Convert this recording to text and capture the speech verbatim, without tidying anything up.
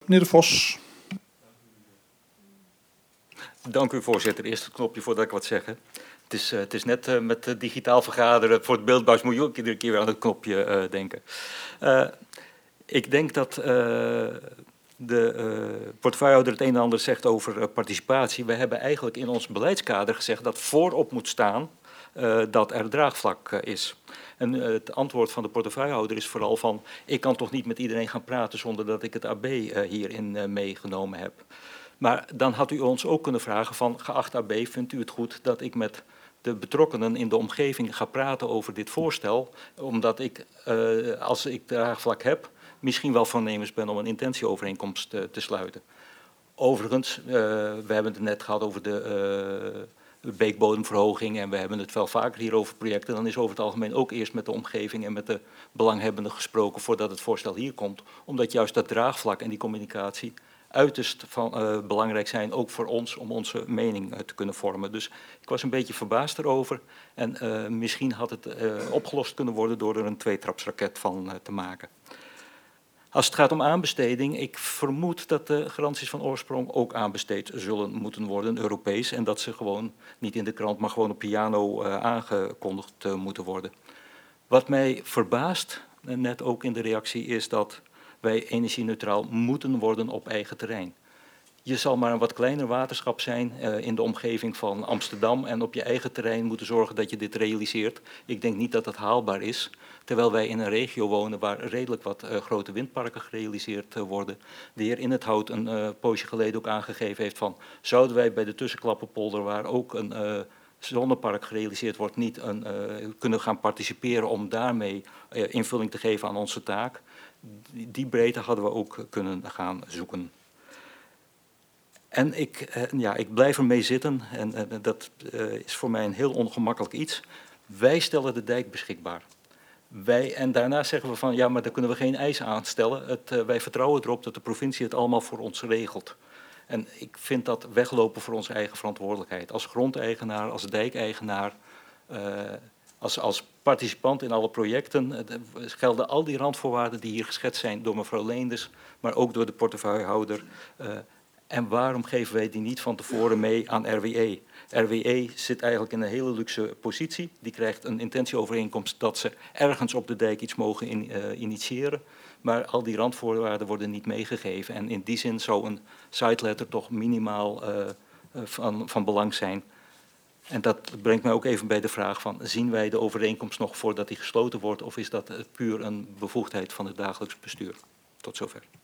Meneer De Vos. Dank u, voorzitter. Eerst het knopje voordat ik wat zeg. Het is, uh, het is net uh, met uh, digitaal vergaderen voor het beeldbuis moet je ook iedere keer aan het knopje uh, denken. Uh, ik denk dat uh, de uh, portefeuillehouder het een en ander zegt over uh, participatie. We hebben eigenlijk in ons beleidskader gezegd dat voorop moet staan uh, dat er draagvlak uh, is. En uh, het antwoord van de portefeuillehouder is vooral van, ik kan toch niet met iedereen gaan praten zonder dat ik het A B uh, hierin uh, meegenomen heb. Maar dan had u ons ook kunnen vragen van, geacht A B, vindt u het goed dat ik met de betrokkenen in de omgeving ga praten over dit voorstel, omdat ik, uh, als ik draagvlak heb, misschien wel voornemens ben om een intentieovereenkomst uh, te sluiten. Overigens, uh, we hebben het net gehad over de uh, beekbodemverhoging en we hebben het wel vaker hier over projecten. Dan is over het algemeen ook eerst met de omgeving en met de belanghebbenden gesproken voordat het voorstel hier komt. Omdat juist dat draagvlak en die communicatie uiterst van, uh, belangrijk zijn, ook voor ons, om onze mening uh, te kunnen vormen. Dus ik was een beetje verbaasd erover en uh, misschien had het uh, opgelost kunnen worden door er een tweetrapsraket van uh, te maken. Als het gaat om aanbesteding, ik vermoed dat de garanties van oorsprong ook aanbesteed zullen moeten worden, Europees, en dat ze gewoon niet in de krant, maar gewoon op piano uh, aangekondigd uh, moeten worden. Wat mij verbaast, net ook in de reactie, is dat wij energie-neutraal moeten worden op eigen terrein. Je zal maar een wat kleiner waterschap zijn uh, in de omgeving van Amsterdam en op je eigen terrein moeten zorgen dat je dit realiseert. Ik denk niet dat dat haalbaar is, terwijl wij in een regio wonen waar redelijk wat uh, grote windparken gerealiseerd uh, worden. De heer Inethout een uh, poosje geleden ook aangegeven heeft van, zouden wij bij de Tussenklappenpolder, waar ook een uh, zonnepark gerealiseerd wordt, niet een, uh, kunnen gaan participeren om daarmee uh, invulling te geven aan onze taak. Die, die breedte hadden we ook kunnen gaan zoeken. En ik, uh, ja, ik blijf ermee zitten en uh, dat uh, is voor mij een heel ongemakkelijk iets. Wij stellen de dijk beschikbaar. Wij, en daarna zeggen we van, ja, maar daar kunnen we geen eisen aan stellen. Het, uh, wij vertrouwen erop dat de provincie het allemaal voor ons regelt. En ik vind dat weglopen voor onze eigen verantwoordelijkheid. Als grondeigenaar, als dijkeigenaar, uh, als, als participant in alle projecten, uh, gelden al die randvoorwaarden die hier geschetst zijn door mevrouw Leenders, maar ook door de portefeuillehouder. Uh, En waarom geven wij die niet van tevoren mee aan R W E? R W E zit eigenlijk in een hele luxe positie. Die krijgt een intentieovereenkomst dat ze ergens op de dijk iets mogen in, uh, initiëren. Maar al die randvoorwaarden worden niet meegegeven. En in die zin zou een siteletter toch minimaal uh, van, van belang zijn. En dat brengt mij ook even bij de vraag van, zien wij de overeenkomst nog voordat die gesloten wordt? Of is dat puur een bevoegdheid van het dagelijks bestuur? Tot zover.